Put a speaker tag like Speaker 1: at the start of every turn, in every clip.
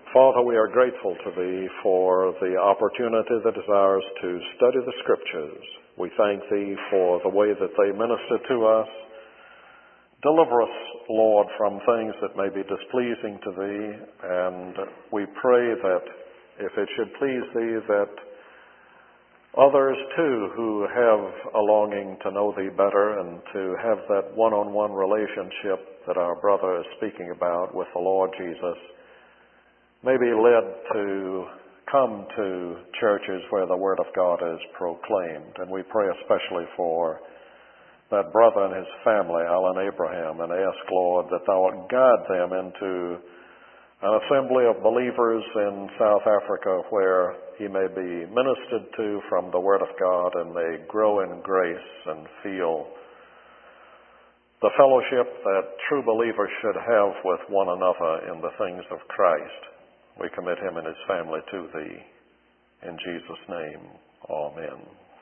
Speaker 1: Father, we are grateful to Thee for the opportunity that is ours to study the Scriptures. We thank Thee for the way that they minister to us. Deliver us, Lord, from things that may be displeasing to Thee, and we pray that if it should please Thee, that others too who have a longing to know Thee better and to have that one-on-one relationship that our brother is speaking about with the Lord Jesus may be led to come to churches where the Word of God is proclaimed. And we pray especially for that brother and his family, Alan Abraham, and ask, Lord, that Thou wilt guide them into an assembly of believers in South Africa where he may be ministered to from the Word of God and may grow in grace and feel the fellowship that true believers should have with one another in the things of Christ. We commit him and his family to Thee. In Jesus' name, amen.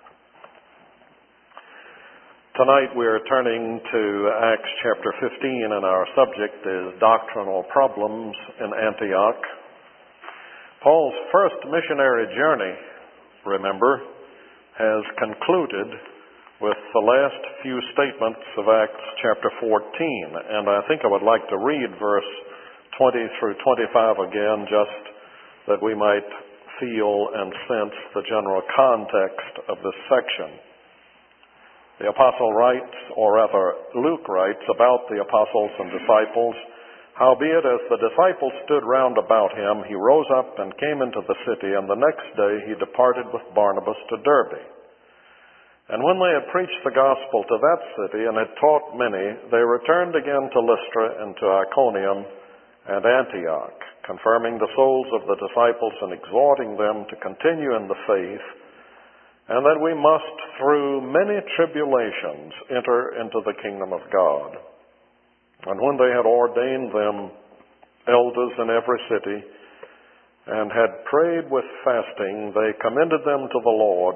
Speaker 1: Tonight we are turning to Acts chapter 15, and our subject is doctrinal problems in Antioch. Paul's first missionary journey, remember, has concluded with the last few statements of Acts chapter 14. And I think I would like to read verse 20 through 25 again, just that we might feel and sense the general context of this section. The apostle writes, or rather Luke writes, about the apostles and disciples. Howbeit, as the disciples stood round about him, he rose up and came into the city, and the next day he departed with Barnabas to Derbe. And when they had preached the gospel to that city and had taught many, they returned again to Lystra and to Iconium and Antioch, confirming the souls of the disciples and exhorting them to continue in the faith, and that we must, through many tribulations, enter into the kingdom of God. And when they had ordained them elders in every city, and had prayed with fasting, they commended them to the Lord,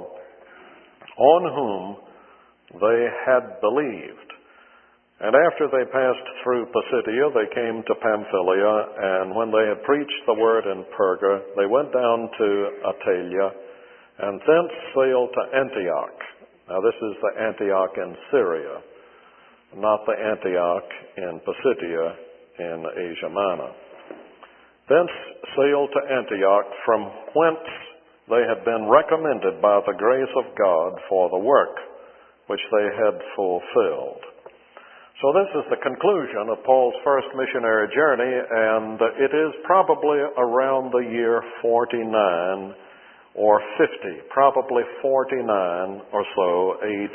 Speaker 1: on whom they had believed. And after they passed through Pisidia, they came to Pamphylia, and when they had preached the word in Perga, they went down to Attalia, and thence sailed to Antioch. Now this is the Antioch in Syria, not the Antioch in Pisidia in Asia Minor. Thence sailed to Antioch, from whence they had been recommended by the grace of God for the work which they had fulfilled. So this is the conclusion of Paul's first missionary journey, and it is probably around the year 49 or 50, probably 49 or so AD.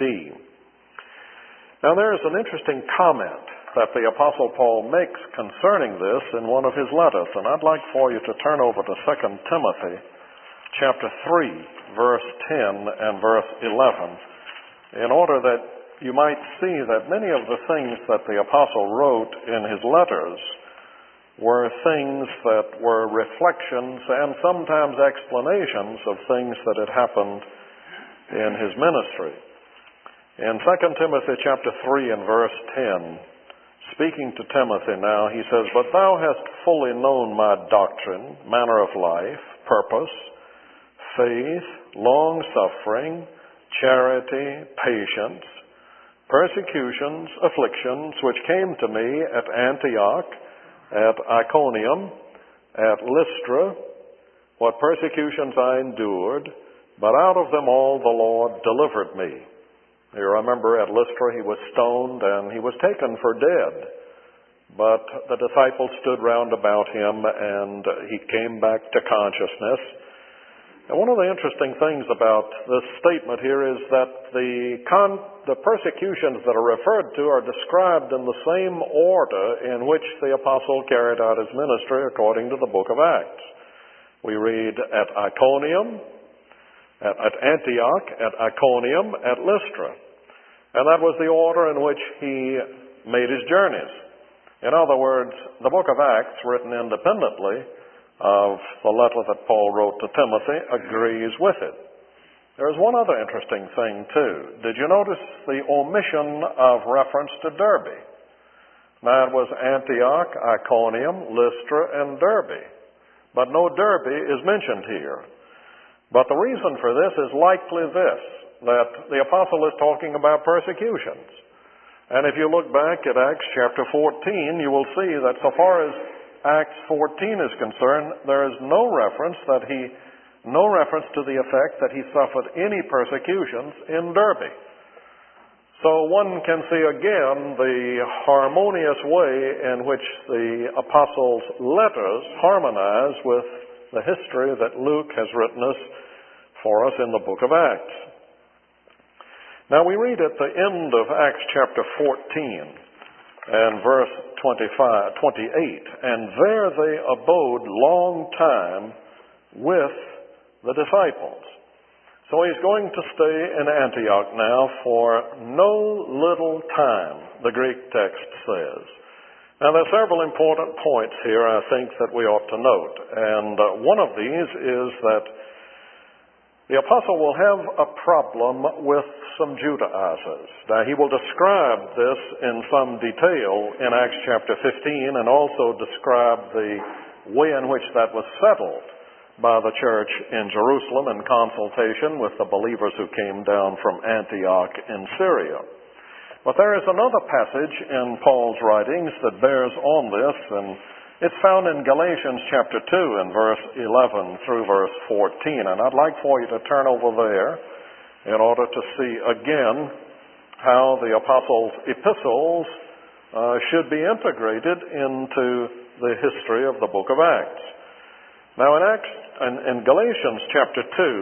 Speaker 1: Now there is an interesting comment that the Apostle Paul makes concerning this in one of his letters, and I'd like for you to turn over to 2 Timothy chapter 3, verse 10 and verse 11, in order that you might see that many of the things that the apostle wrote in his letters were things that were reflections and sometimes explanations of things that had happened in his ministry. In 2 Timothy chapter 3 and verse 10, speaking to Timothy now, he says, "But thou hast fully known my doctrine, manner of life, purpose, faith, long-suffering, charity, patience, persecutions, afflictions, which came to me at Antioch, at Iconium, at Lystra, what persecutions I endured, but out of them all the Lord delivered me." You remember at Lystra he was stoned and he was taken for dead. But the disciples stood round about him and he came back to consciousness. And one of the interesting things about this statement here is that the persecutions that are referred to are described in the same order in which the apostle carried out his ministry according to the book of Acts. We read at Iconium, at Antioch, at Iconium, at Lystra. And that was the order in which he made his journeys. In other words, the book of Acts, written independently of the letter that Paul wrote to Timothy, agrees with it. There's one other interesting thing, too. Did you notice the omission of reference to Derbe? Now, it was Antioch, Iconium, Lystra, and Derbe. but no Derbe is mentioned here. But the reason for this is likely this, that the apostle is talking about persecutions. And if you look back at Acts chapter 14, you will see that so far as Acts 14 is concerned, there is no reference to the effect that he suffered any persecutions in Derbe. So one can see again the harmonious way in which the apostles' letters harmonize with the history that Luke has written us for us in the book of Acts. Now we read at the end of Acts chapter 14 and verse 28, and there they abode long time with the disciples. So he's going to stay in Antioch now for no little time, the Greek text says. Now there are several important points here I think that we ought to note. And one of these is that the apostle will have a problem with some Judaizers. Now he will describe this in some detail in Acts chapter 15 and also describe the way in which that was settled by the church in Jerusalem in consultation with the believers who came down from Antioch in Syria. But there is another passage in Paul's writings that bears on this, and it's found in Galatians chapter 2 and verse 11 through verse 14. And I'd like for you to turn over there in order to see again how the apostles' epistles should be integrated into the history of the book of Acts. Now in Galatians chapter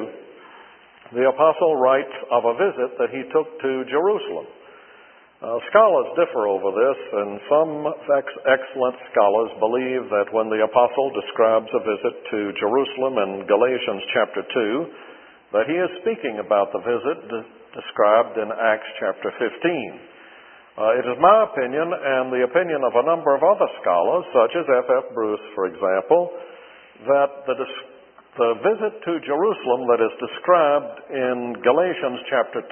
Speaker 1: 2, the apostle writes of a visit that he took to Jerusalem. Scholars differ over this, and some excellent scholars believe that when the apostle describes a visit to Jerusalem in Galatians chapter 2, that he is speaking about the visit described in Acts chapter 15. It is my opinion, and the opinion of a number of other scholars, such as F.F. Bruce, for example, that the visit to Jerusalem that is described in Galatians chapter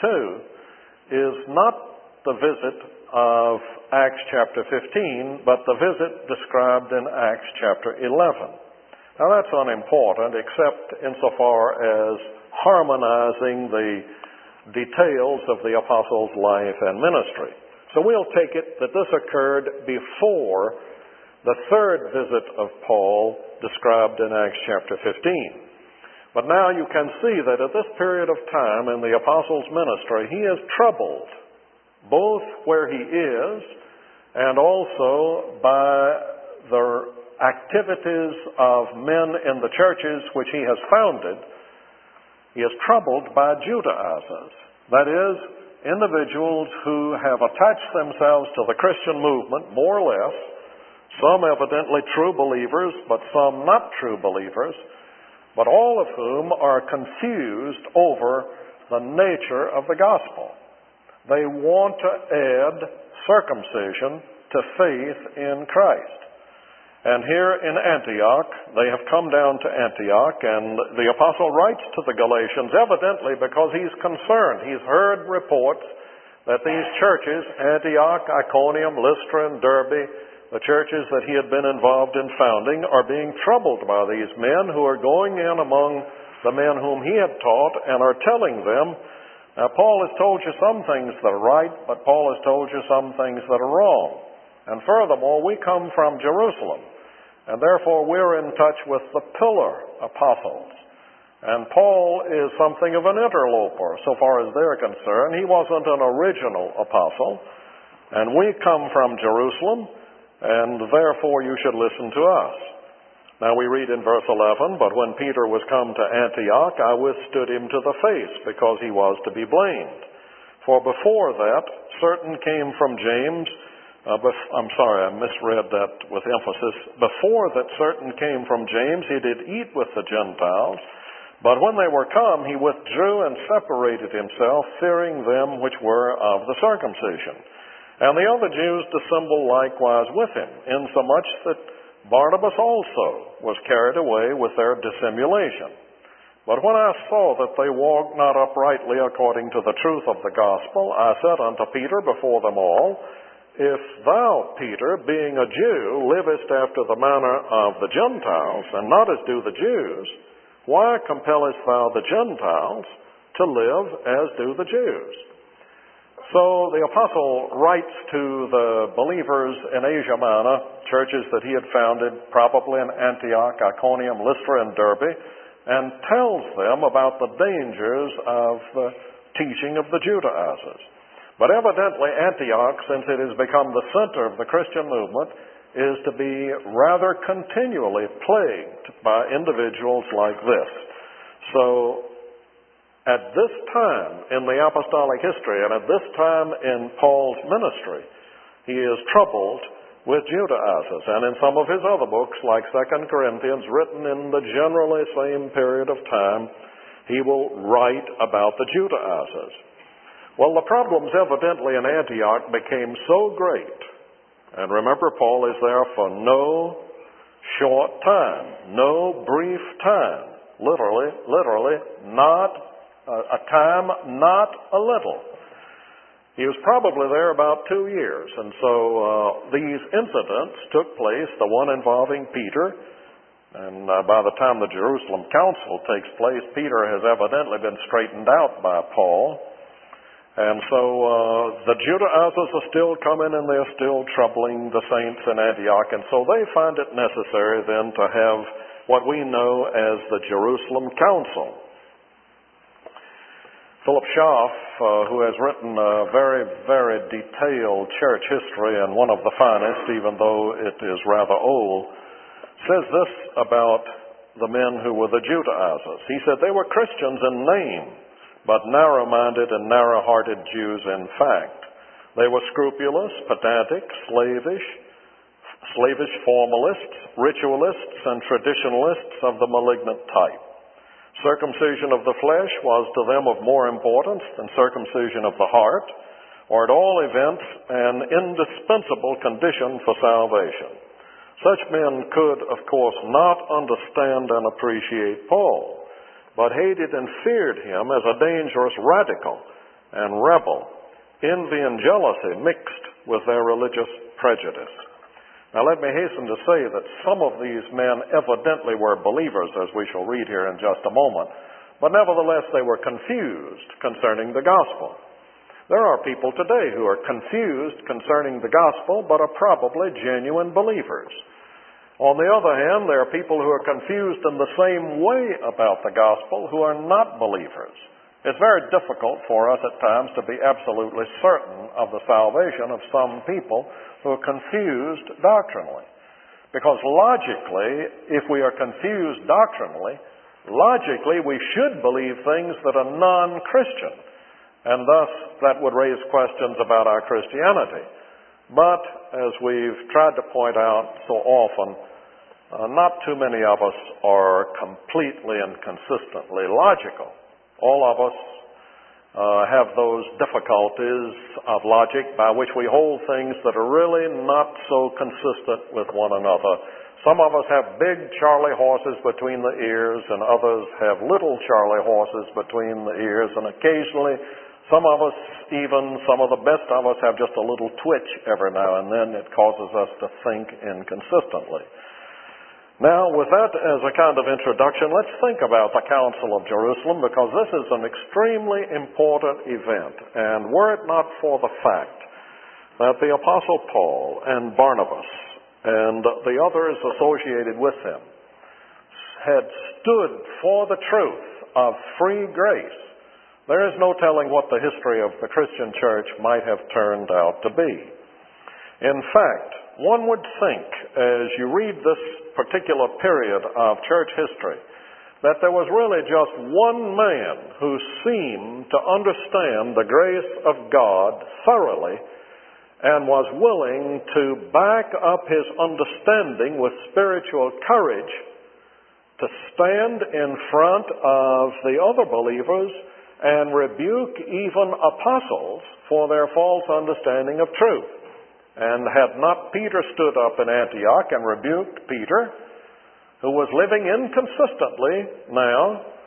Speaker 1: 2 is not the visit of Acts chapter 15, but the visit described in Acts chapter 11. Now that's unimportant except insofar as harmonizing the details of the apostles' life and ministry. So we'll take it that this occurred before the third visit of Paul described in Acts chapter 15. But now you can see that at this period of time in the apostles' ministry, he is troubled, both where he is and also by the activities of men in the churches which he has founded. He is troubled by Judaizers, that is, individuals who have attached themselves to the Christian movement, more or less, some evidently true believers, but some not true believers, but all of whom are confused over the nature of the gospel. They want to add circumcision to faith in Christ. And here in Antioch, they have come down to Antioch, and the apostle writes to the Galatians evidently because he's concerned. He's heard reports that these churches, Antioch, Iconium, Lystra, and Derbe, the churches that he had been involved in founding, are being troubled by these men who are going in among the men whom he had taught and are telling them, now Paul has told you some things that are right, but Paul has told you some things that are wrong. And furthermore, we come from Jerusalem, and therefore we're in touch with the pillar apostles. And Paul is something of an interloper so far as they're concerned. He wasn't an original apostle, and we come from Jerusalem, and therefore you should listen to us. Now we read in verse 11, but when Peter was come to Antioch, I withstood him to the face, because he was to be blamed. For before that, certain came from James, I misread that with emphasis. Before that certain came from James, he did eat with the Gentiles, but when they were come, he withdrew and separated himself, fearing them which were of the circumcision. And the other Jews dissembled likewise with him, insomuch that Barnabas also was carried away with their dissimulation. But when I saw that they walked not uprightly according to the truth of the gospel, I said unto Peter before them all, if thou, Peter, being a Jew, livest after the manner of the Gentiles, and not as do the Jews, why compellest thou the Gentiles to live as do the Jews? So the apostle writes to the believers in Asia Minor, churches that he had founded, probably in Antioch, Iconium, Lystra, and Derbe, and tells them about the dangers of the teaching of the Judaizers. But evidently Antioch, since it has become the center of the Christian movement, is to be rather continually plagued by individuals like this. So at this time in the apostolic history and at this time in Paul's ministry, he is troubled with Judaizers. And in some of his other books, like 2 Corinthians, written in the generally same period of time, he will write about the Judaizers. Well, the problems evidently in Antioch became so great, and remember, Paul is there for no short time, no brief time, literally, not a time, not a little. He was probably there about 2 years, and so these incidents took place, the one involving Peter, and by the time the Jerusalem Council takes place, Peter has evidently been straightened out by Paul. And so the Judaizers are still coming, and they're still troubling the saints in Antioch. And so they find it necessary then to have what we know as the Jerusalem Council. Philip Schaff, who has written a very, very detailed church history, and one of the finest, even though it is rather old, says this about the men who were the Judaizers. He said they were Christians in name, but narrow-minded and narrow-hearted Jews in fact. They were scrupulous, pedantic, slavish formalists, ritualists, and traditionalists of the malignant type. Circumcision of the flesh was to them of more importance than circumcision of the heart, or at all events, an indispensable condition for salvation. Such men could, of course, not understand and appreciate Paul, but hated and feared him as a dangerous radical and rebel, envy and jealousy mixed with their religious prejudice. Now let me hasten to say that some of these men evidently were believers, as we shall read here in just a moment, but nevertheless they were confused concerning the gospel. There are people today who are confused concerning the gospel, but are probably genuine believers. On the other hand, there are people who are confused in the same way about the gospel who are not believers. It's very difficult for us at times to be absolutely certain of the salvation of some people who are confused doctrinally. Because logically, if we are confused doctrinally, logically we should believe things that are non-Christian, and thus that would raise questions about our Christianity. But, as we've tried to point out so often, not too many of us are completely and consistently logical. All of us have those difficulties of logic by which we hold things that are really not so consistent with one another. Some of us have big Charlie horses between the ears, and others have little Charlie horses between the ears, and occasionally some of us, even some of the best of us, have just a little twitch every now and then. It causes us to think inconsistently. Now, with that as a kind of introduction, let's think about the Council of Jerusalem, because this is an extremely important event. And were it not for the fact that the Apostle Paul and Barnabas and the others associated with them had stood for the truth of free grace, there is no telling what the history of the Christian church might have turned out to be. In fact, one would think, as you read this particular period of church history, that there was really just one man who seemed to understand the grace of God thoroughly and was willing to back up his understanding with spiritual courage to stand in front of the other believers and rebuke even apostles for their false understanding of truth. And had not Peter stood up in Antioch and rebuked Peter, who was living inconsistently now,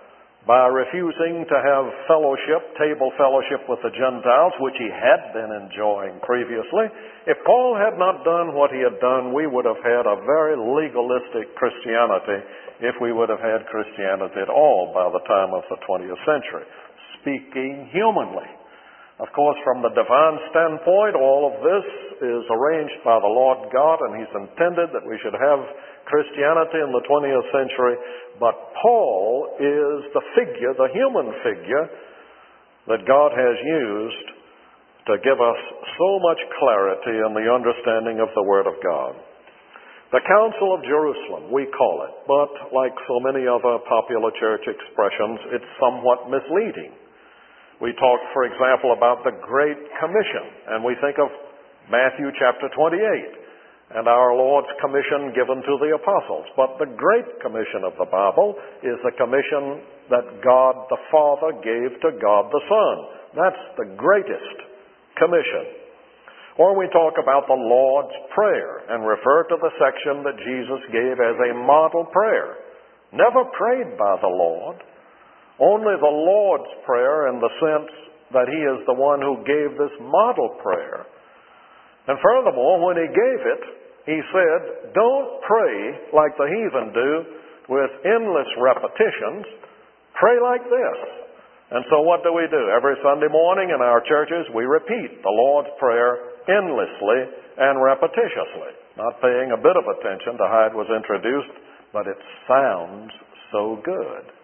Speaker 1: by refusing to have fellowship, table fellowship with the Gentiles, which he had been enjoying previously. If Paul had not done what he had done, we would have had a very legalistic Christianity, if we would have had Christianity at all by the time of the 20th century, speaking humanly. Of course, from the divine standpoint, all of this is arranged by the Lord God, and he's intended that we should have Christianity in the 20th century. But Paul is the figure, the human figure, that God has used to give us so much clarity in the understanding of the Word of God. The Council of Jerusalem, we call it, but like so many other popular church expressions, it's somewhat misleading. We talk, for example, about the Great Commission, and we think of Matthew chapter 28 and our Lord's commission given to the apostles. But the Great Commission of the Bible is the commission that God the Father gave to God the Son. That's the greatest commission. Or we talk about the Lord's Prayer and refer to the section that Jesus gave as a model prayer. Never prayed by the Lord. Only the Lord's Prayer in the sense that he is the one who gave this model prayer. And furthermore, when he gave it, he said, don't pray like the heathen do with endless repetitions. Pray like this. And so what do? Every Sunday morning in our churches, we repeat the Lord's Prayer endlessly and repetitiously, not paying a bit of attention to how it was introduced, but it sounds so good.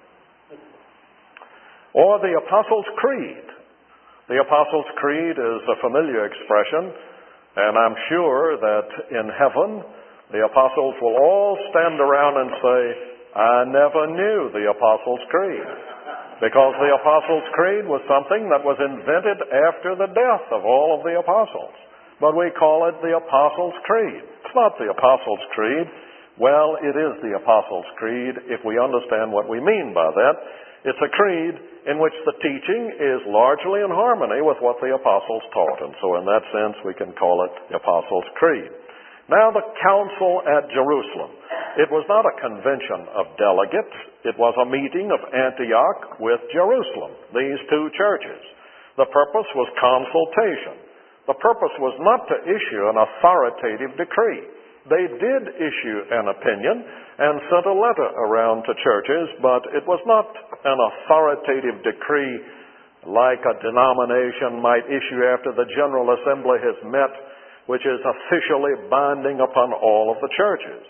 Speaker 1: Or the Apostles' Creed. The Apostles' Creed is a familiar expression, and I'm sure that in heaven the apostles will all stand around and say, I never knew the Apostles' Creed. Because the Apostles' Creed was something that was invented after the death of all of the apostles. But we call it the Apostles' Creed. It's not the Apostles' Creed. Well, it is the Apostles' Creed if we understand what we mean by that. It's a creed in which the teaching is largely in harmony with what the apostles taught. And so in that sense, we can call it the Apostles' Creed. Now, the Council at Jerusalem. It was not a convention of delegates. It was a meeting of Antioch with Jerusalem, these two churches. The purpose was consultation. The purpose was not to issue an authoritative decree. They did issue an opinion and sent a letter around to churches, but it was not an authoritative decree like a denomination might issue after the General Assembly has met, which is officially binding upon all of the churches.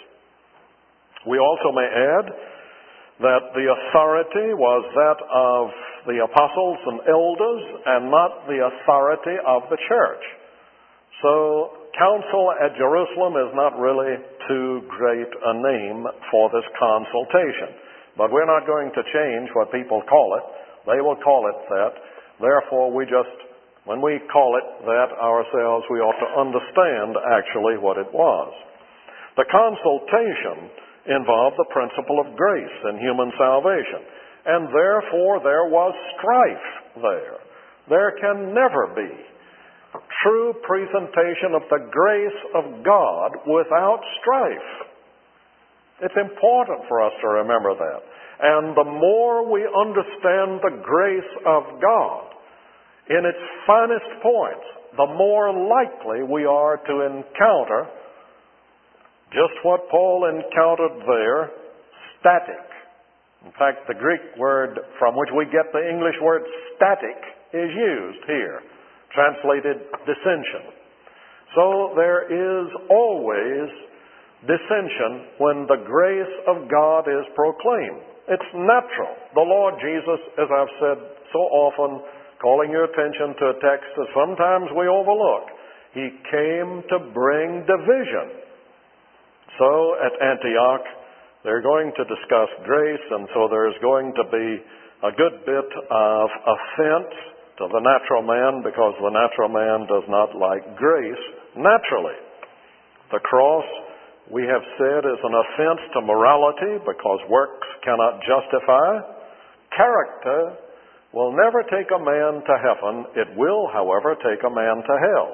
Speaker 1: We also may add that the authority was that of the apostles and elders and not the authority of the church. So, Council at Jerusalem is not really too great a name for this consultation. But we're not going to change what people call it. They will call it that. Therefore, when we call it that ourselves, we ought to understand actually what it was. The consultation involved the principle of grace in human salvation. And therefore, there was strife there. There can never be true presentation of the grace of God without strife. It's important for us to remember that. And the more we understand the grace of God in its finest points, the more likely we are to encounter just what Paul encountered there, static. In fact, the Greek word from which we get the English word static is used here, translated dissension. So there is always dissension when the grace of God is proclaimed. It's natural. The Lord Jesus, as I've said so often, calling your attention to a text that sometimes we overlook, he came to bring division. So at Antioch, they're going to discuss grace, and so there's going to be a good bit of offense to the natural man, because the natural man does not like grace naturally. The cross, we have said, is an offense to morality because works cannot justify. Character will never take a man to heaven. It will, however, take a man to hell.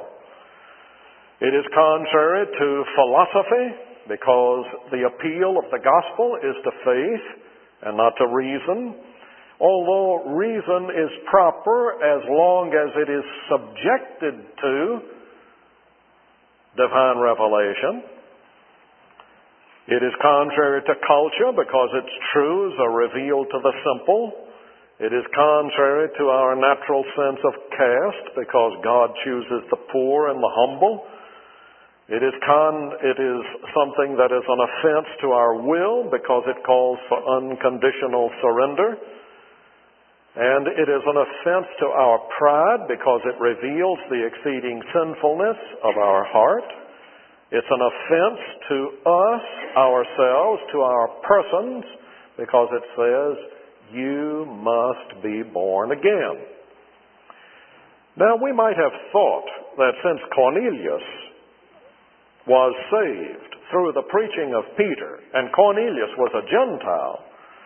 Speaker 1: It is contrary to philosophy because the appeal of the gospel is to faith and not to reason. although reason is proper as long as it is subjected to divine revelation. It is contrary to culture because its truths are revealed to the simple. It is contrary to our natural sense of caste because God chooses the poor and the humble. It is something that is an offense to our will because it calls for unconditional surrender. And it is an offense to our pride because it reveals the exceeding sinfulness of our heart. It's an offense to us, ourselves, to our persons, because it says, you must be born again. Now, we might have thought that since Cornelius was saved through the preaching of Peter, and Cornelius was a Gentile,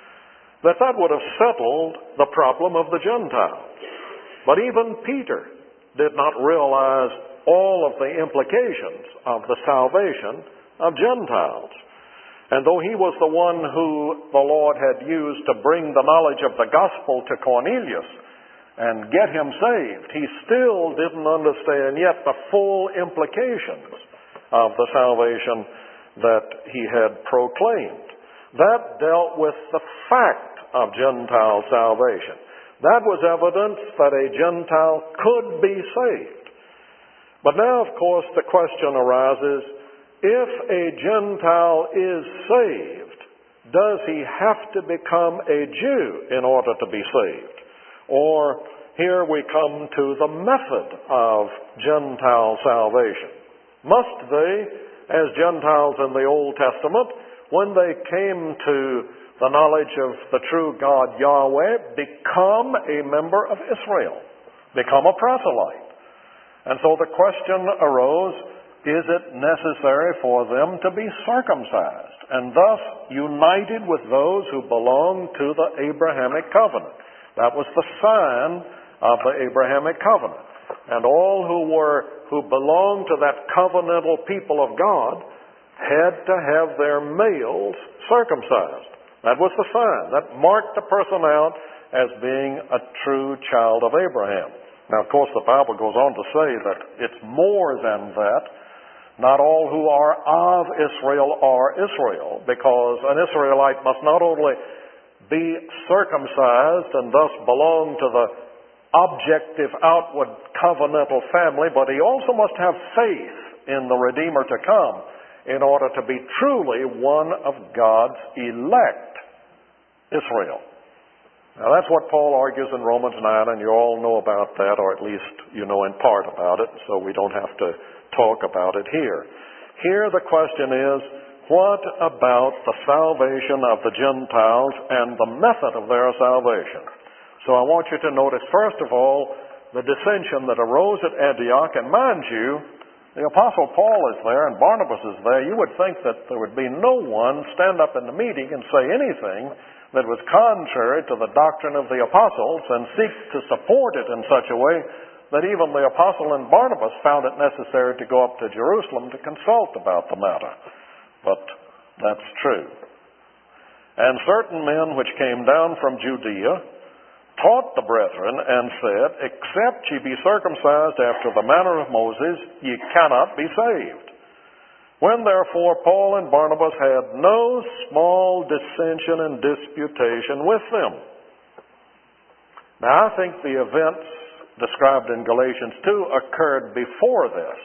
Speaker 1: that would have settled the problem of the Gentiles. But even Peter did not realize all of the implications of the salvation of Gentiles. And though he was the one who the Lord had used to bring the knowledge of the gospel to Cornelius and get him saved, he still didn't understand yet the full implications of the salvation that he had proclaimed. That dealt with the fact of Gentile salvation. That was evidence that a Gentile could be saved. But now, of course, the question arises, if a Gentile is saved, does he have to become a Jew in order to be saved? Or here we come to the method of Gentile salvation. Must they, as Gentiles in the Old Testament, when they came to the knowledge of the true God Yahweh, become a member of Israel, become a proselyte? And so the question arose, is it necessary for them to be circumcised and thus united with those who belong to the Abrahamic covenant? That was the sign of the Abrahamic covenant. And all who belonged to that covenantal people of God had to have their males circumcised. That was the sign. That marked the person out as being a true child of Abraham. Now, of course, the Bible goes on to say that it's more than that. Not all who are of Israel are Israel, because an Israelite must not only be circumcised and thus belong to the objective outward covenantal family, but he also must have faith in the Redeemer to come in order to be truly one of God's elect, Israel. Now, that's what Paul argues in Romans 9, and you all know about that, or at least you know in part about it, so we don't have to talk about it here. Here the question is, what about the salvation of the Gentiles and the method of their salvation? So I want you to notice, first of all, the dissension that arose at Antioch, and mind you, the Apostle Paul is there and Barnabas is there. You would think that there would be no one stand up in the meeting and say anything that was contrary to the doctrine of the apostles and seek to support it in such a way that even the apostle and Barnabas found it necessary to go up to Jerusalem to consult about the matter. But that's true. And certain men which came down from Judea taught the brethren and said, except ye be circumcised after the manner of Moses, ye cannot be saved. When therefore Paul and Barnabas had no small dissension and disputation with them. Now I think the events described in Galatians 2 occurred before this.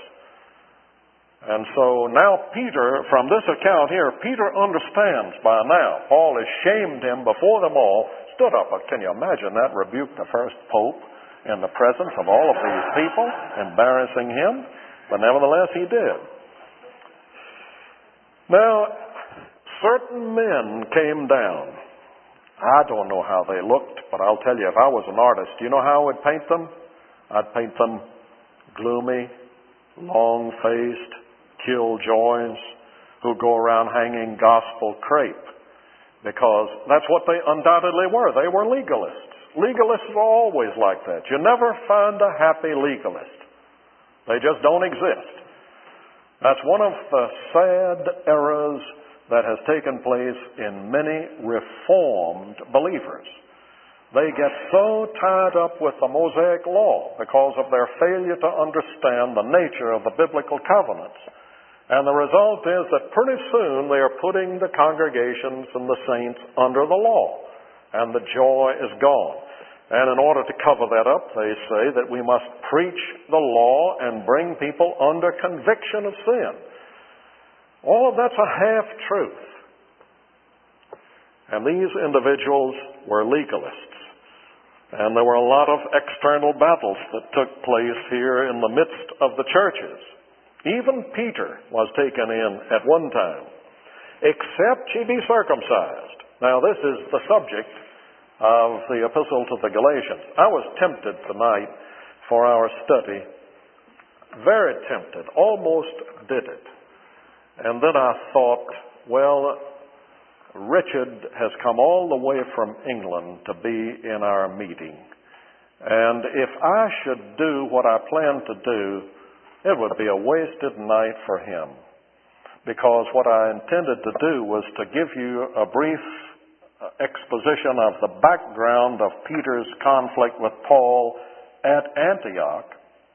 Speaker 1: And so now Peter, from this account here, Peter understands by now. Paul has shamed him before them all, stood up. Can you imagine that? Rebuked the first pope in the presence of all of these people, embarrassing him. But nevertheless he did. Now, certain men came down. I don't know how they looked, but I'll tell you, if I was an artist, do you know how I would paint them? I'd paint them gloomy, long-faced, killjoys, who go around hanging gospel crepe. Because that's what they undoubtedly were. They were legalists. Legalists are always like that. You never find a happy legalist. They just don't exist. That's one of the sad errors that has taken place in many Reformed believers. They get so tied up with the Mosaic law because of their failure to understand the nature of the biblical covenants. And the result is that pretty soon they are putting the congregations and the saints under the law, and the joy is gone. And in order to cover that up, they say that we must preach the law and bring people under conviction of sin. All of that's a half-truth. And these individuals were legalists. And there were a lot of external battles that took place here in the midst of the churches. Even Peter was taken in at one time. Except ye be circumcised. Now this is the subject of the epistle to the Galatians. I was tempted tonight for our study. Very tempted. Almost did it. And then I thought, well, Richard has come all the way from England to be in our meeting. And if I should do what I plan to do, it would be a wasted night for him. Because what I intended to do was to give you a brief exposition of the background of Peter's conflict with Paul at Antioch,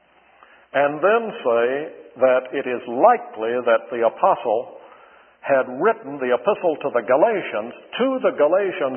Speaker 1: and then say that it is likely that the apostle had written the epistle to the Galatians to the Galatian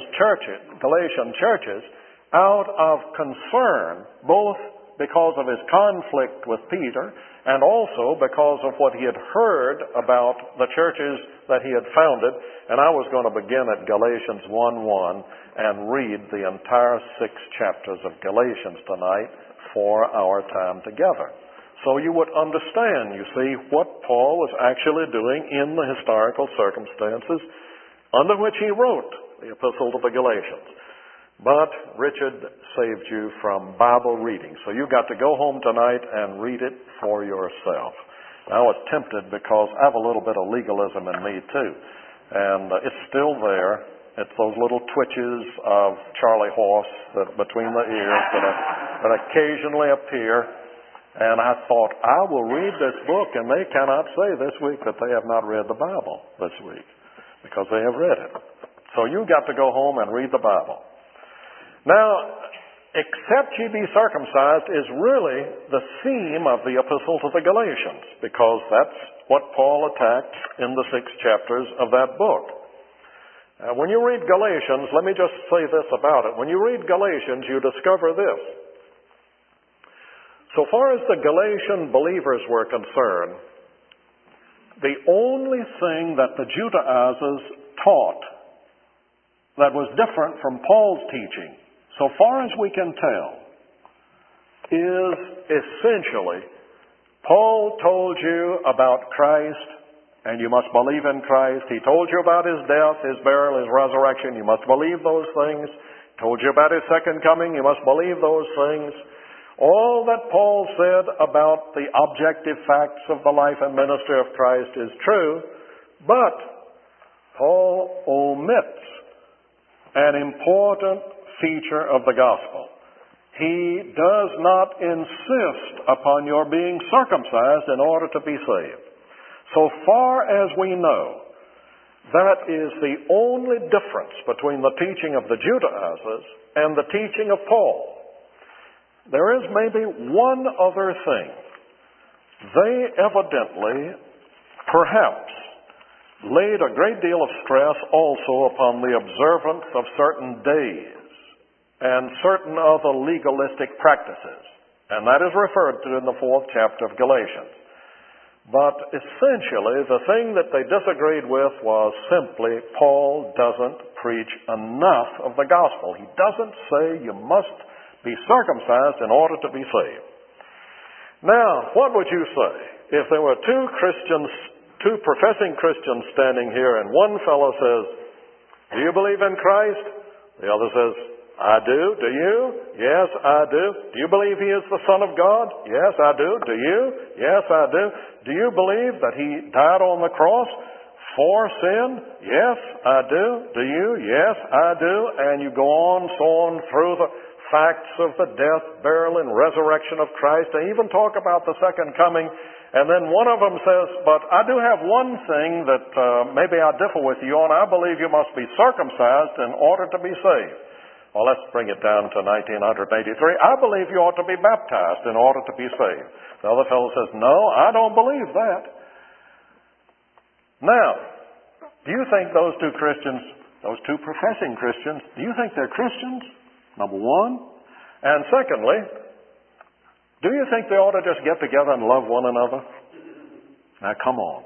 Speaker 1: churches out of concern, both because of his conflict with Peter and also because of what he had heard about the churches that he had founded. And I was going to begin at Galatians 1:1 and read the entire 6 chapters of Galatians tonight for our time together. So you would understand, you see, what Paul was actually doing in the historical circumstances under which he wrote the epistle to the Galatians. But Richard saved you from Bible reading. So you got to go home tonight and read it for yourself. I was tempted because I have a little bit of legalism in me too. And it's still there. It's those little twitches of Charlie Horse between the ears that occasionally appear. And I thought, I will read this book, and they cannot say this week that they have not read the Bible this week, because they have read it. So you got to go home and read the Bible. Now, except ye be circumcised is really the theme of the epistle to the Galatians, because that's what Paul attacked in the 6 chapters of that book. When you read Galatians, let me just say this about it. When you read Galatians, you discover this. So far as the Galatian believers were concerned, the only thing that the Judaizers taught that was different from Paul's teaching, so far as we can tell, is essentially, Paul told you about Christ, and you must believe in Christ. He told you about his death, his burial, his resurrection. You must believe those things. He told you about his second coming. You must believe those things. All that Paul said about the objective facts of the life and ministry of Christ is true, but Paul omits an important feature of the gospel. He does not insist upon your being circumcised in order to be saved. So far as we know, that is the only difference between the teaching of the Judaizers and the teaching of Paul. There is maybe one other thing. They evidently, perhaps, laid a great deal of stress also upon the observance of certain days and certain other legalistic practices. And that is referred to in the 4th chapter of Galatians. But essentially, the thing that they disagreed with was simply Paul doesn't preach enough of the gospel. He doesn't say you must be circumcised in order to be saved. Now, what would you say if there were two professing Christians standing here, and one fellow says, "Do you believe in Christ?" The other says, "I do. Do you?" "Yes, I do." "Do you believe he is the Son of God?" "Yes, I do." "Do you?" "Yes, I do." "Do you believe that he died on the cross for sin?" "Yes, I do." "Do you?" "Yes, I do." And you go on, so on, through the facts of the death, burial, and resurrection of Christ. They even talk about the second coming. And then one of them says, "But I do have one thing that maybe I differ with you on. I believe you must be circumcised in order to be saved." Well, let's bring it down to 1983. I believe you ought to be baptized in order to be saved. The other fellow says, no, I don't believe that. Now, do you think those two Christians, those two professing Christians, do you think they're Christians? Number one. And secondly, do you think they ought to just get together and love one another? Now, come on.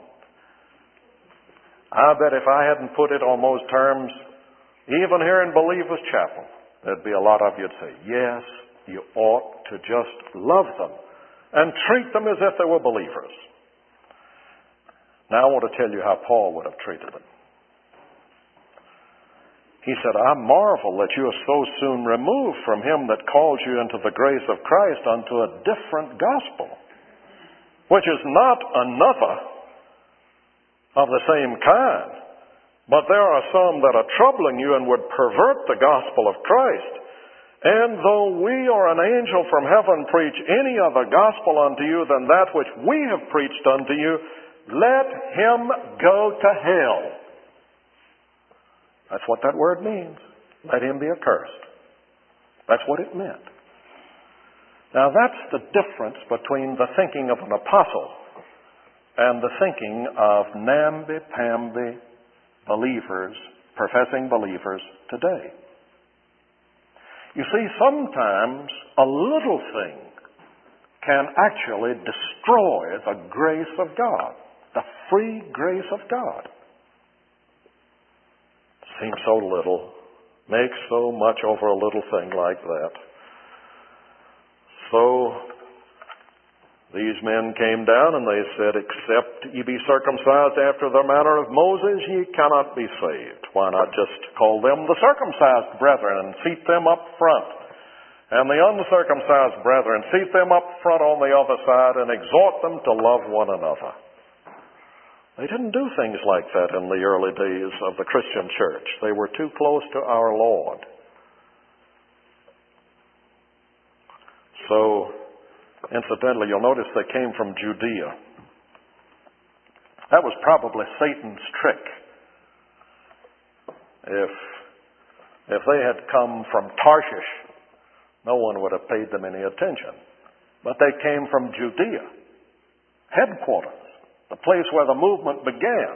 Speaker 1: I bet if I hadn't put it on those terms, even here in Believers Chapel, there'd be a lot of you that say, yes, you ought to just love them and treat them as if they were believers. Now I want to tell you how Paul would have treated them. He said, I marvel that you are so soon removed from him that calls you into the grace of Christ unto a different gospel, which is not another of the same kind. But there are some that are troubling you and would pervert the gospel of Christ. And though we or an angel from heaven preach any other gospel unto you than that which we have preached unto you, let him go to hell. That's what that word means. Let him be accursed. That's what it meant. Now that's the difference between the thinking of an apostle and the thinking of namby-pamby believers, professing believers today. You see, sometimes a little thing can actually destroy the grace of God, the free grace of God. Seems so little, makes so much over a little thing like that. So these men came down and they said, except ye be circumcised after the manner of Moses, ye cannot be saved. Why not just call them the circumcised brethren and seat them up front? And the uncircumcised brethren, seat them up front on the other side and exhort them to love one another. They didn't do things like that in the early days of the Christian church. They were too close to our Lord. So, incidentally, you'll notice they came from Judea. That was probably Satan's trick. If they had come from Tarshish, no one would have paid them any attention. But they came from Judea, headquarters, the place where the movement began.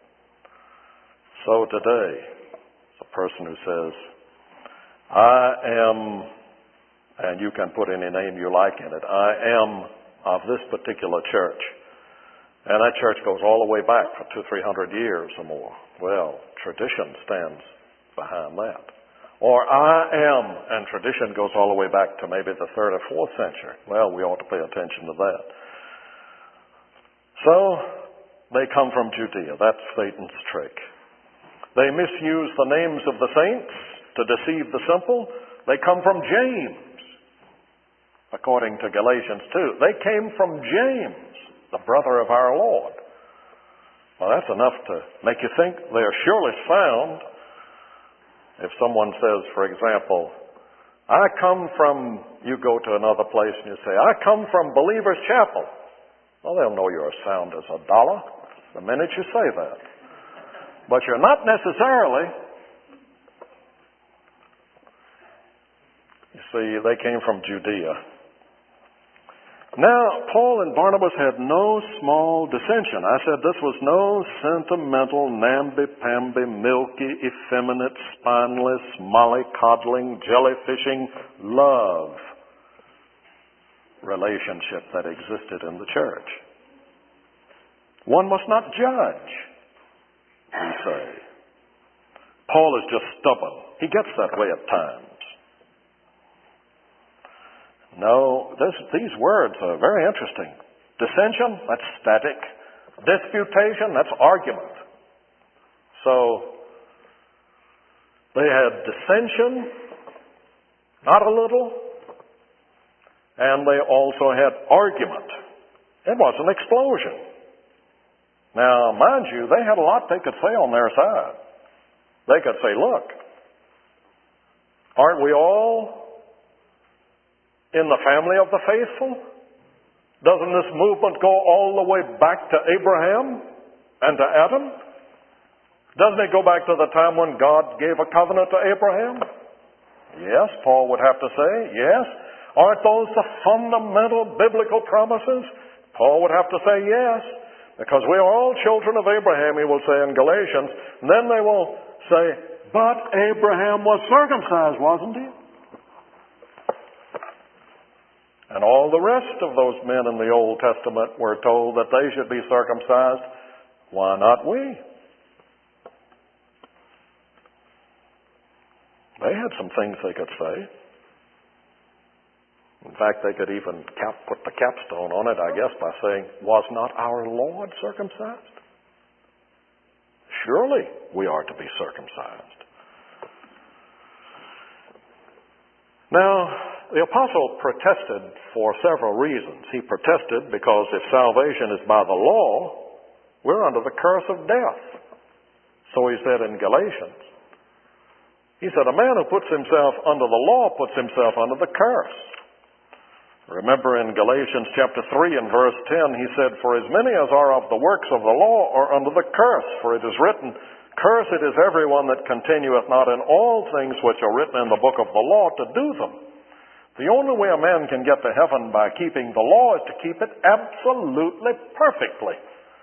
Speaker 1: So today, the person who says, I am, and you can put any name you like in it, I am of this particular church. And that church goes all the way back for 200-300 years or more. Well, tradition stands behind that. Or I am, and tradition goes all the way back to maybe the 3rd or 4th century. Well, we ought to pay attention to that. So, they come from Judea. That's Satan's trick. They misuse the names of the saints to deceive the simple. They come from James, according to Galatians 2. They came from James, the brother of our Lord. Well, that's enough to make you think they're surely sound. If someone says, for example, I come from, you go to another place and you say, I come from Believers Chapel. Well, they'll know you're as sound as a dollar the minute you say that. But you're not necessarily. You see, they came from Judea. Now, Paul and Barnabas had no small dissension. I said this was no sentimental, namby-pamby, milky, effeminate, spineless, mollycoddling, jellyfishing love relationship that existed in the church. One must not judge, we say. Paul is just stubborn. He gets that way at times. No, these words are very interesting. Dissension, that's static. Disputation, that's argument. So, they had dissension, not a little, and they also had argument. It was an explosion. Now, mind you, they had a lot they could say on their side. They could say, look, aren't we all in the family of the faithful? Doesn't this movement go all the way back to Abraham and to Adam? Doesn't it go back to the time when God gave a covenant to Abraham? Yes, Paul would have to say, yes. Aren't those the fundamental biblical promises? Paul would have to say yes, because we are all children of Abraham, he will say in Galatians. And then they will say, but Abraham was circumcised, wasn't he? And all the rest of those men in the Old Testament were told that they should be circumcised. Why not we? They had some things they could say. In fact, they could even put the capstone on it, I guess, by saying, was not our Lord circumcised? Surely we are to be circumcised. Now, the apostle protested for several reasons. He protested because if salvation is by the law, we're under the curse of death. So he said in Galatians. He said, a man who puts himself under the law puts himself under the curse. Remember in Galatians chapter 3 and verse 10, he said, for as many as are of the works of the law are under the curse. For it is written, cursed is everyone that continueth not in all things which are written in the book of the law to do them. The only way a man can get to heaven by keeping the law is to keep it absolutely perfectly.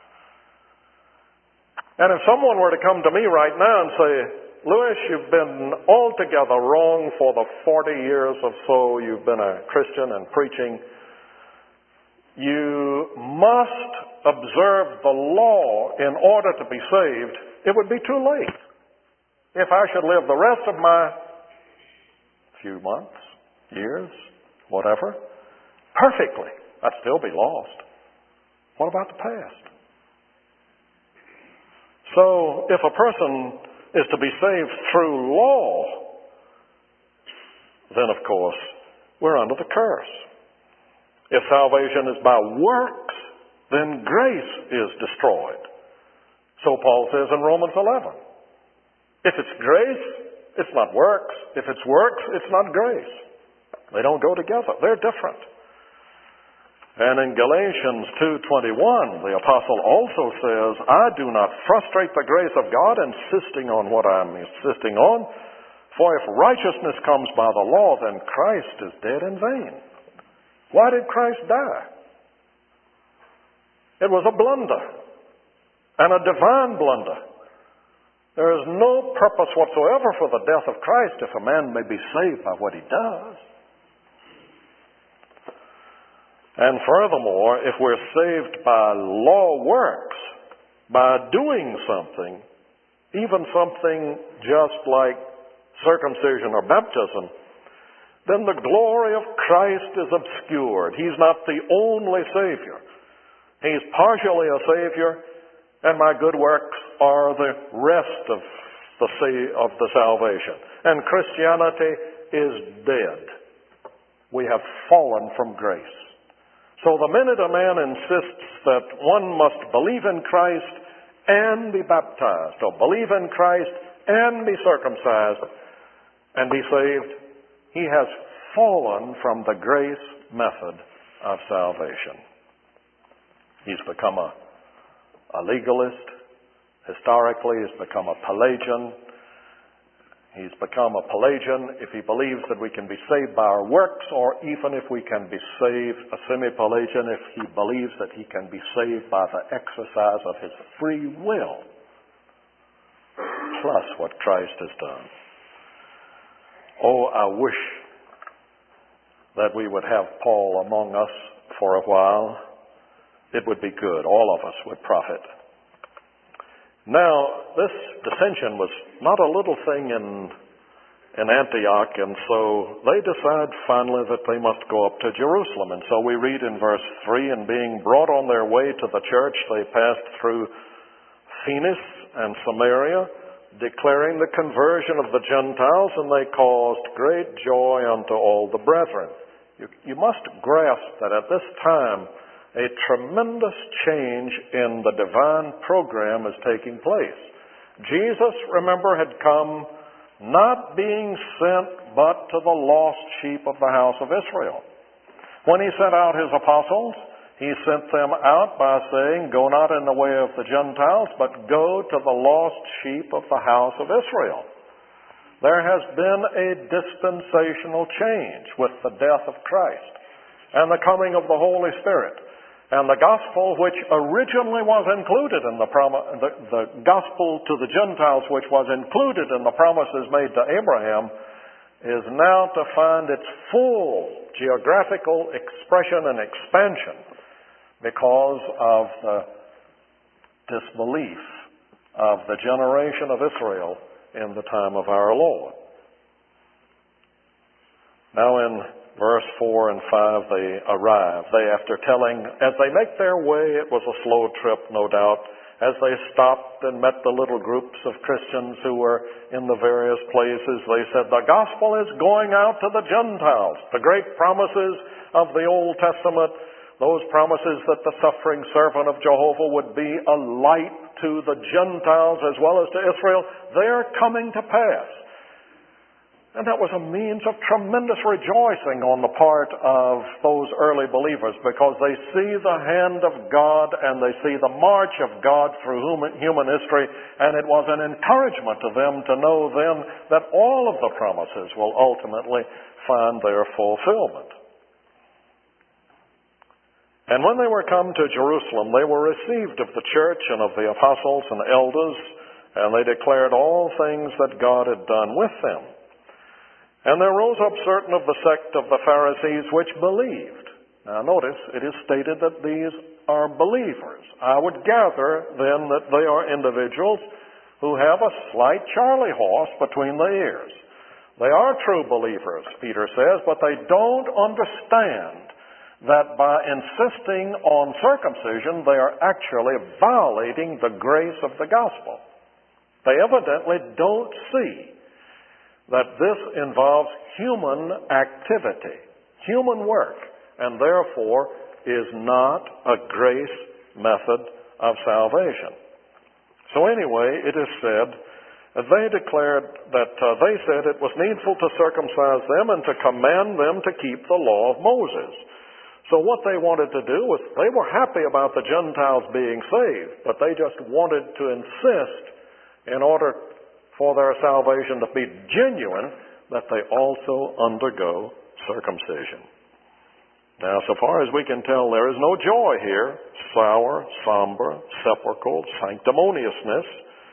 Speaker 1: And if someone were to come to me right now and say, Louis, you've been altogether wrong for the 40 years or so you've been a Christian and preaching. You must observe the law in order to be saved. It would be too late. If I should live the rest of my few months, years, whatever, perfectly, I'd still be lost. What about the past? So, if a person is to be saved through law, then of course, we're under the curse. If salvation is by works, then grace is destroyed. So Paul says in Romans 11. If it's grace, it's not works. If it's works, it's not grace. They don't go together. They're different. And in Galatians 2:21, the apostle also says, I do not frustrate the grace of God, insisting on what I'm insisting on. For if righteousness comes by the law, then Christ is dead in vain. Why did Christ die? It was a blunder, and a divine blunder. There is no purpose whatsoever for the death of Christ if a man may be saved by what he does. And furthermore, if we're saved by law works, by doing something, even something just like circumcision or baptism, then the glory of Christ is obscured. He's not the only Savior. He's partially a Savior, and my good works are the rest of the salvation. And Christianity is dead. We have fallen from grace. So the minute a man insists that one must believe in Christ and be baptized, or believe in Christ and be circumcised and be saved, he has fallen from the grace method of salvation. He's become a legalist. Historically, he's become a Pelagian. He's become a Pelagian if he believes that we can be saved by our works, or even if we can be saved, a semi-Pelagian if he believes that he can be saved by the exercise of his free will, plus what Christ has done. Oh, I wish that we would have Paul among us for a while. It would be good. All of us would profit. Now, this dissension was not a little thing in Antioch, and so they decide finally that they must go up to Jerusalem. And so we read in verse 3, and being brought on their way to the church, they passed through Phoenix and Samaria, declaring the conversion of the Gentiles, and they caused great joy unto all the brethren. You must grasp that at this time, a tremendous change in the divine program is taking place. Jesus, remember, had come not being sent but to the lost sheep of the house of Israel. When he sent out his apostles, he sent them out by saying, go not in the way of the Gentiles, but go to the lost sheep of the house of Israel. There has been a dispensational change with the death of Christ and the coming of the Holy Spirit. And the gospel which originally was included in the gospel to the Gentiles, which was included in the promises made to Abraham, is now to find its full geographical expression and expansion because of the disbelief of the generation of Israel in the time of our Lord. Now in verse 4 and 5 they arrive. They, after telling, as they make their way, it was a slow trip, no doubt, as they stopped and met the little groups of Christians who were in the various places, they said, the gospel is going out to the Gentiles. The great promises of the Old Testament, those promises that the suffering servant of Jehovah would be a light to the Gentiles as well as to Israel, they're coming to pass. And that was a means of tremendous rejoicing on the part of those early believers, because they see the hand of God and they see the march of God through human history, and it was an encouragement to them to know then that all of the promises will ultimately find their fulfillment. And when they were come to Jerusalem, they were received of the church and of the apostles and elders, and they declared all things that God had done with them. And there rose up certain of the sect of the Pharisees which believed. Now notice, it is stated that these are believers. I would gather then that they are individuals who have a slight Charlie horse between the ears. They are true believers, Peter says, but they don't understand that by insisting on circumcision, they are actually violating the grace of the gospel. They evidently don't see that this involves human activity, human work, and therefore is not a grace method of salvation. So anyway, it is said, they declared that they said it was needful to circumcise them and to command them to keep the law of Moses. So what they wanted to do was, they were happy about the Gentiles being saved, but they just wanted to insist, in order for their salvation to be genuine, that they also undergo circumcision. Now, so far as we can tell, there is no joy here. Sour, somber, sepulchral, sanctimoniousness.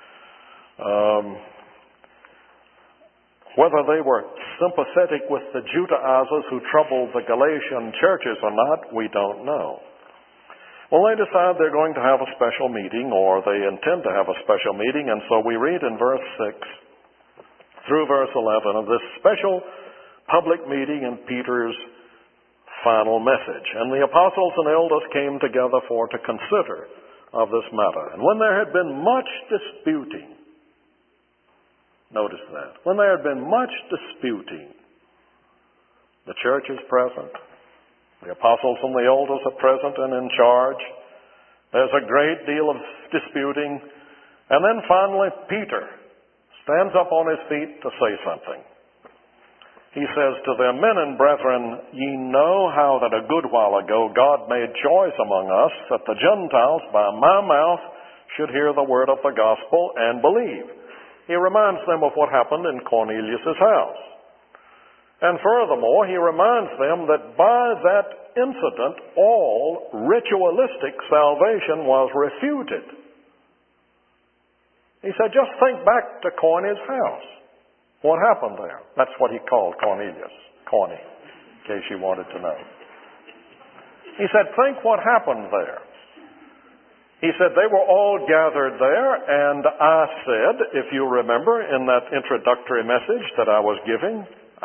Speaker 1: Whether they were sympathetic with the Judaizers who troubled the Galatian churches or not, we don't know. Well, they decide they're going to have a special meeting, or they intend to have a special meeting, and so we read in verse 6 through verse 11 of this special public meeting and Peter's final message. And the apostles and elders came together to consider of this matter. And when there had been much disputing, notice that, when there had been much disputing, the church is present. The apostles and the elders are present and in charge. There's a great deal of disputing. And then finally, Peter stands up on his feet to say something. He says to them, Men and brethren, ye know how that a good while ago God made choice among us that the Gentiles by my mouth should hear the word of the gospel and believe. He reminds them of what happened in Cornelius' house. And furthermore, he reminds them that by that incident, all ritualistic salvation was refuted. He said, just think back to Cornelius' house. What happened there? That's what he called Cornelius, Corny, in case you wanted to know. He said, think what happened there. He said, they were all gathered there, and I said, if you remember, in that introductory message that I was giving,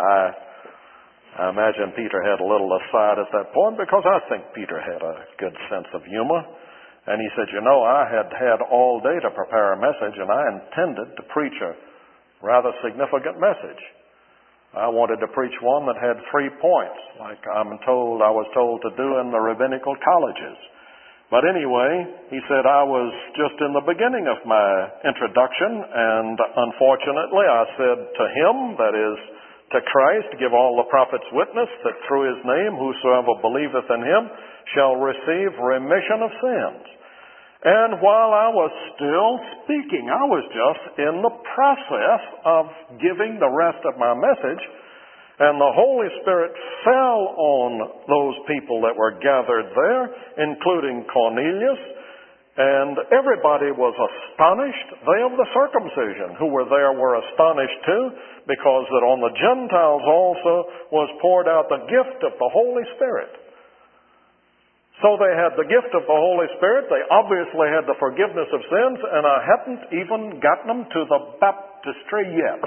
Speaker 1: I imagine Peter had a little aside at that point, because I think Peter had a good sense of humor. And he said, I had all day to prepare a message, and I intended to preach a rather significant message. I wanted to preach one that had 3 points, like I was told to do in the rabbinical colleges. But anyway, he said, I was just in the beginning of my introduction, and unfortunately I said to him, that is, to Christ, give all the prophets witness that through his name whosoever believeth in him shall receive remission of sins. And while I was still speaking, I was just in the process of giving the rest of my message, and the Holy Spirit fell on those people that were gathered there, including Cornelius, and everybody was astonished. They of the circumcision who were there were astonished too, because that on the Gentiles also was poured out the gift of the Holy Spirit. So they had the gift of the Holy Spirit. They obviously had the forgiveness of sins, and I hadn't even gotten them to the baptistry yet.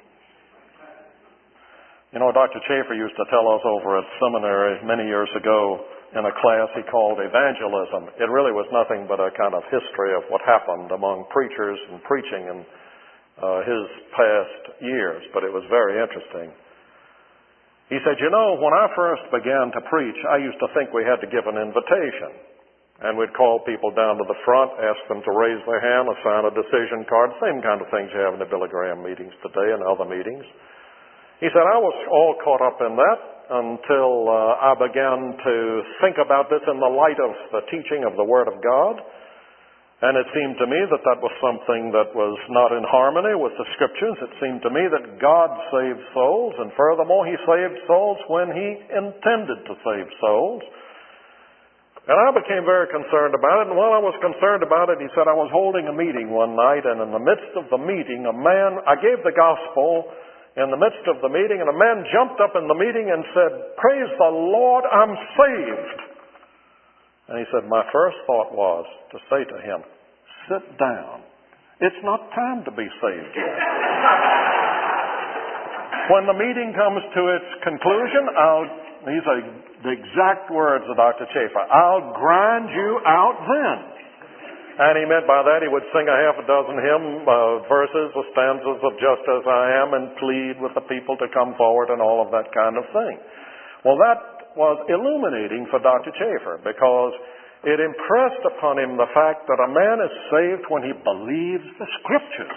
Speaker 1: You know, Dr. Chafer used to tell us over at seminary many years ago in a class he called evangelism. It really was nothing but a kind of history of what happened among preachers and preaching in his past years, but it was very interesting. He said, you know, when I first began to preach, I used to think we had to give an invitation. And we'd call people down to the front, ask them to raise their hand, assign a decision card, same kind of things you have in the Billy Graham meetings today and other meetings. He said, I was all caught up in that until I began to think about this in the light of the teaching of the Word of God. And it seemed to me that that was something that was not in harmony with the Scriptures. It seemed to me that God saved souls, and furthermore, He saved souls when He intended to save souls. And I became very concerned about it, and while I was concerned about it, he said, I was holding a meeting one night, and in the midst of the meeting, I gave the gospel in the midst of the meeting, and a man jumped up in the meeting and said, praise the Lord, I'm saved. And he said, my first thought was to say to him, sit down. It's not time to be saved yet. When the meeting comes to its conclusion, these are the exact words of Dr. Chafer, I'll grind you out then. And he meant by that he would sing a half a dozen hymn verses or stanzas of Just As I Am and plead with the people to come forward and all of that kind of thing. Well, that was illuminating for Dr. Chafer because it impressed upon him the fact that a man is saved when he believes the Scriptures.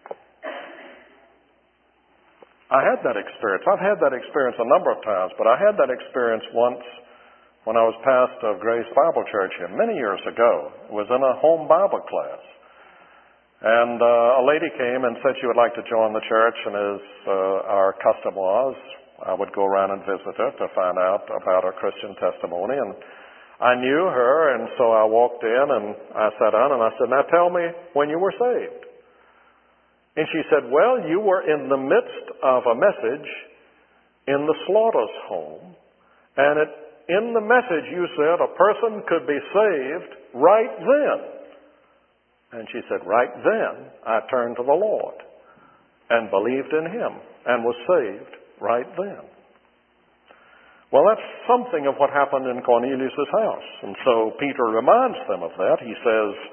Speaker 1: I had that experience. I've had that experience a number of times, but I had that experience once when I was pastor of Grace Bible Church here many years ago. It was in a home Bible class. And a lady came and said she would like to join the church, and as our custom was, I would go around and visit her to find out about her Christian testimony. And I knew her, and so I walked in and I sat down and I said, now tell me when you were saved. And she said, well, you were in the midst of a message in the Slaughter's home, and in the message you said a person could be saved right then. And she said, right then I turned to the Lord and believed in Him and was saved right then. Well, that's something of what happened in Cornelius' house. And so Peter reminds them of that. He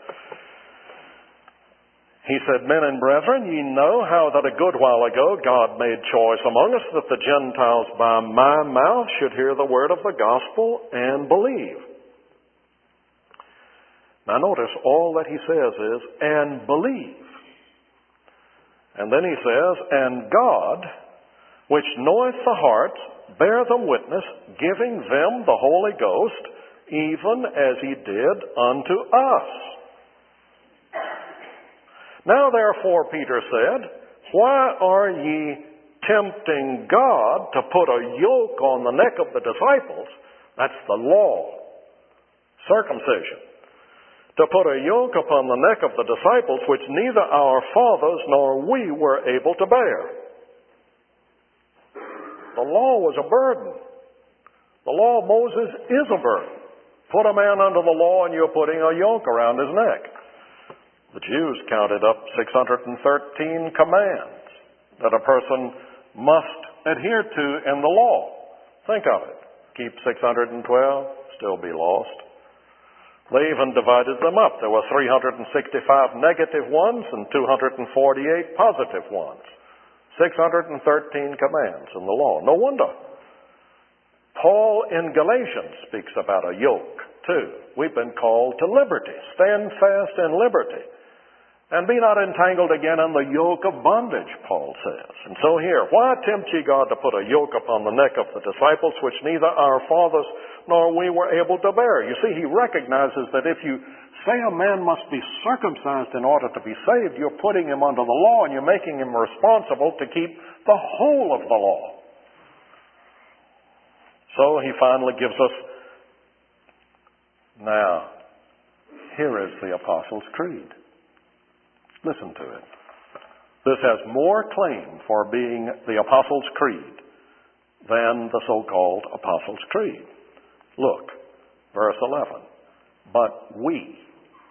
Speaker 1: said, men and brethren, ye know how that a good while ago God made choice among us that the Gentiles by my mouth should hear the word of the gospel and believe. Now notice all that he says is, and believe. And then he says, and God, which knoweth the hearts, bear them witness, giving them the Holy Ghost, even as He did unto us. Now therefore, Peter said, why are ye tempting God to put a yoke on the neck of the disciples? That's the law, circumcision. To put a yoke upon the neck of the disciples, which neither our fathers nor we were able to bear. The law was a burden. The law of Moses is a burden. Put a man under the law and you're putting a yoke around his neck. The Jews counted up 613 commands that a person must adhere to in the law. Think of it. Keep 612, still be lost. They even divided them up. There were 365 negative ones and 248 positive ones. 613 commands in the law. No wonder. Paul in Galatians speaks about a yoke, too. We've been called to liberty. Stand fast in liberty. And be not entangled again in the yoke of bondage, Paul says. And so here, why tempt ye God to put a yoke upon the neck of the disciples, which neither our fathers nor we were able to bear? You see, he recognizes that if you say a man must be circumcised in order to be saved, you're putting him under the law and you're making him responsible to keep the whole of the law. So he finally gives us, now, here is the Apostles' Creed. Listen to it. This has more claim for being the Apostles' Creed than the so-called Apostles' Creed. Look, verse 11. But we.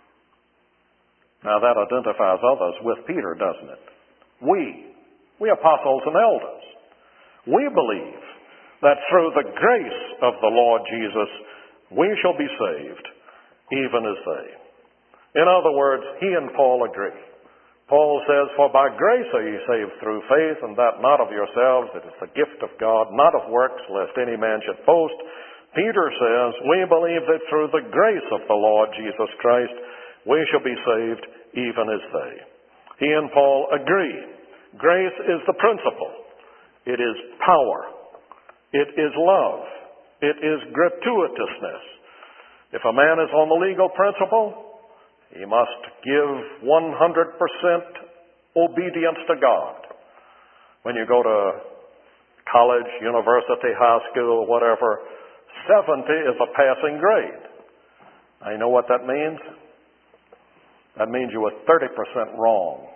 Speaker 1: Now that identifies others with Peter, doesn't it? We apostles and elders, we believe that through the grace of the Lord Jesus, we shall be saved, even as they. In other words, he and Paul agree. Paul says, for by grace are ye saved through faith, and that not of yourselves, it is the gift of God, not of works, lest any man should boast. Peter says, we believe that through the grace of the Lord Jesus Christ, we shall be saved, even as they. He and Paul agree. Grace is the principle. It is power. It is love. It is gratuitousness. If a man is on the legal principle, he must give 100% obedience to God. When you go to college, university, high school, whatever, 70 is a passing grade. Now, you know what that means? That means you were 30% wrong.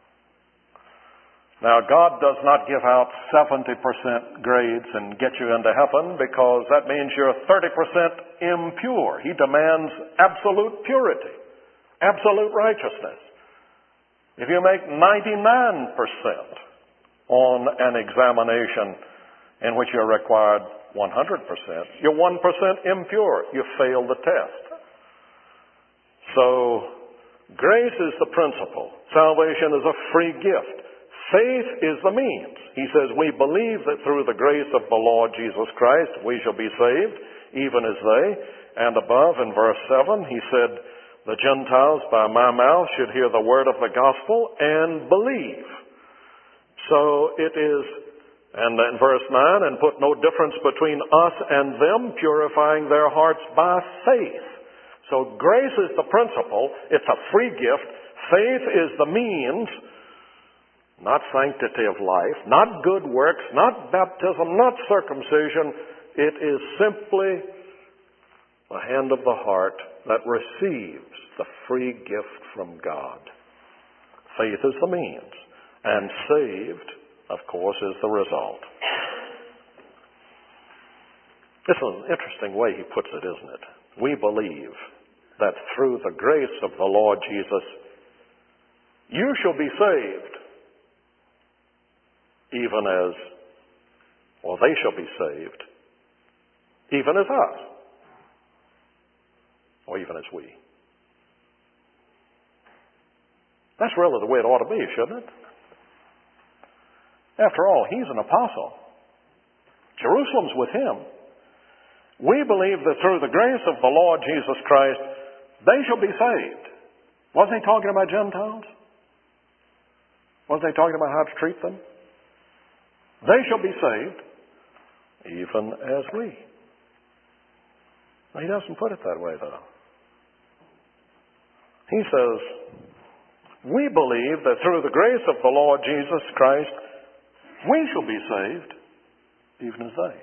Speaker 1: Now, God does not give out 70% grades and get you into heaven, because that means you're 30% impure. He demands absolute purity, absolute righteousness. If you make 99% on an examination in which you're required 100%, you're 1% impure. You fail the test. So, grace is the principle. Salvation is a free gift. Faith is the means. He says, we believe that through the grace of the Lord Jesus Christ, we shall be saved, even as they. And above, in verse 7, he said, the Gentiles by my mouth should hear the word of the gospel and believe. So it is, and in verse 9, and put no difference between us and them, purifying their hearts by faith. So grace is the principle. It's a free gift. Faith is the means, not sanctity of life, not good works, not baptism, not circumcision. It is simply the hand of the heart that receives the free gift from God. Faith is the means, and saved, of course, is the result. This is an interesting way he puts it, isn't it? We believe that through the grace of the Lord Jesus, you shall be saved, even as, or they shall be saved, even as us, or even as we. That's really the way it ought to be, shouldn't it? After all, he's an apostle. Jerusalem's with him. We believe that through the grace of the Lord Jesus Christ, they shall be saved. Wasn't he talking about Gentiles? Wasn't he talking about how to treat them? They shall be saved, even as we. Now, he doesn't put it that way, though. He says, we believe that through the grace of the Lord Jesus Christ, we shall be saved, even as they.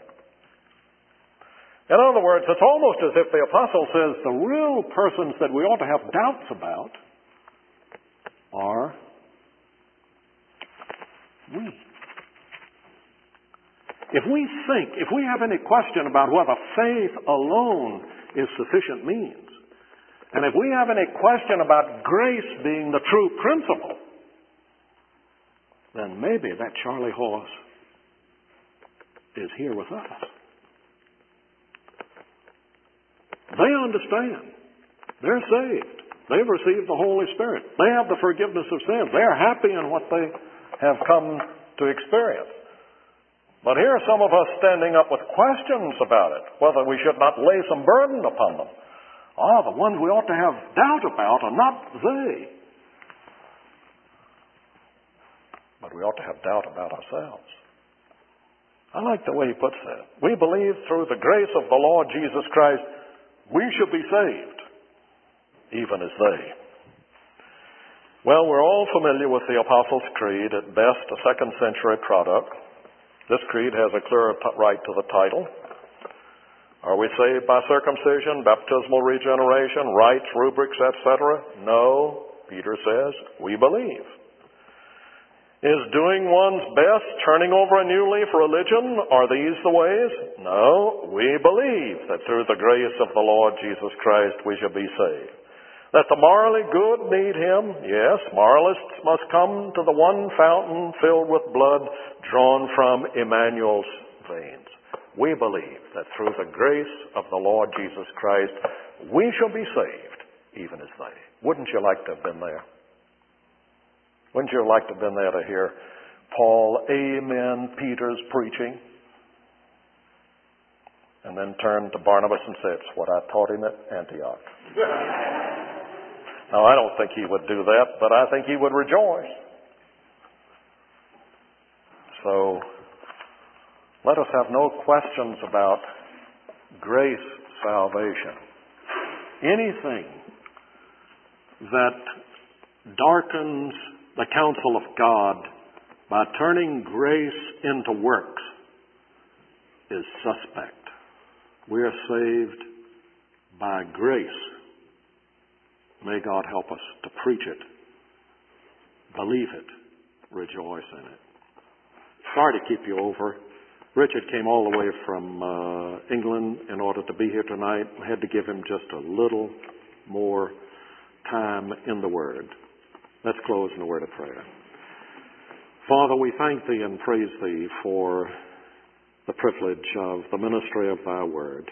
Speaker 1: In other words, it's almost as if the apostle says the real persons that we ought to have doubts about are we. If we have any question about whether faith alone is sufficient means, and if we have any question about grace being the true principle, then maybe that Charlie horse is here with us. They understand. They're saved. They've received the Holy Spirit. They have the forgiveness of sins. They're happy in what they have come to experience. But here are some of us standing up with questions about it, whether we should not lay some burden upon them. The ones we ought to have doubt about are not they. But we ought to have doubt about ourselves. I like the way he puts that. We believe through the grace of the Lord Jesus Christ, we shall be saved, even as they. Well, we're all familiar with the Apostles' Creed, at best a second-century product. This creed has a clear right to the title. Are we saved by circumcision, baptismal regeneration, rites, rubrics, etc.? No, Peter says, we believe. Is doing one's best, turning over a new leaf religion, are these the ways? No, we believe that through the grace of the Lord Jesus Christ we shall be saved. That the morally good need Him? Yes, moralists must come to the one fountain filled with blood drawn from Emmanuel's veins. We believe that through the grace of the Lord Jesus Christ, we shall be saved, even as they. Wouldn't you like to have been there? Wouldn't you like to have been there to hear Paul amen Peter's preaching? And then turn to Barnabas and say, it's what I taught him at Antioch. Now, I don't think he would do that, but I think he would rejoice. So, let us have no questions about grace salvation. Anything that darkens the counsel of God by turning grace into works is suspect. We are saved by grace. May God help us to preach it, believe it, rejoice in it. Sorry to keep you over. Richard came all the way from England in order to be here tonight. I had to give him just a little more time in the Word. Let's close in a word of prayer. Father, we thank Thee and praise Thee for the privilege of the ministry of Thy Word.